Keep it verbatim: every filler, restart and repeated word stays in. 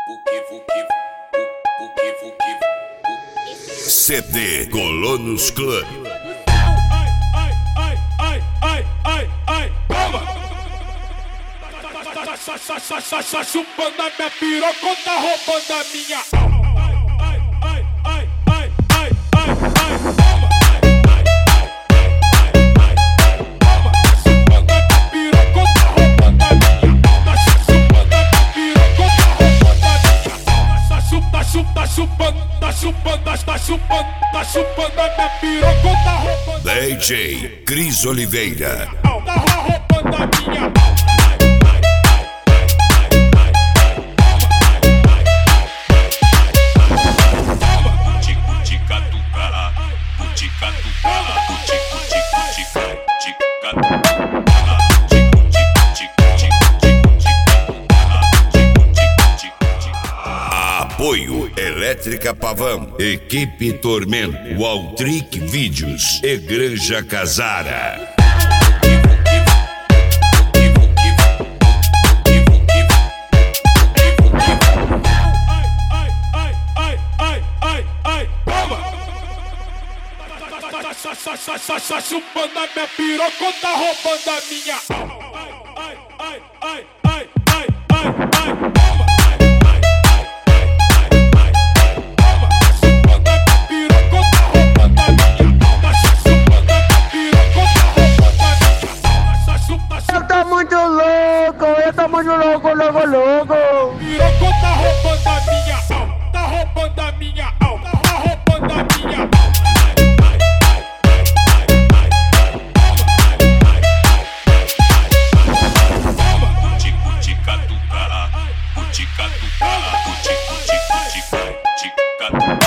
C D Colonos Club. Tá chupando a minha piroca, tá roubando a minha alma. Tá chupando, tá chupando, tá chupando, tá chupando a minha piroca, tá roubando. D J Cris Oliveira. Tá roubando a minha alma. Apoio Elétrica Pavão, Equipe Tormento, Waltric Vídeos e Granja Casara. Tá chupando a minha piroca, tá roubando a minha alma. Eu tô muito louco, eu tô muito louco, louco, louco. Piroca tá roubando a minha alma, tá roubando a minha alma, tá roubando a minha alma. Curti, curti, catuca, curti, catuca, curti, curti, curti, curti, catuca.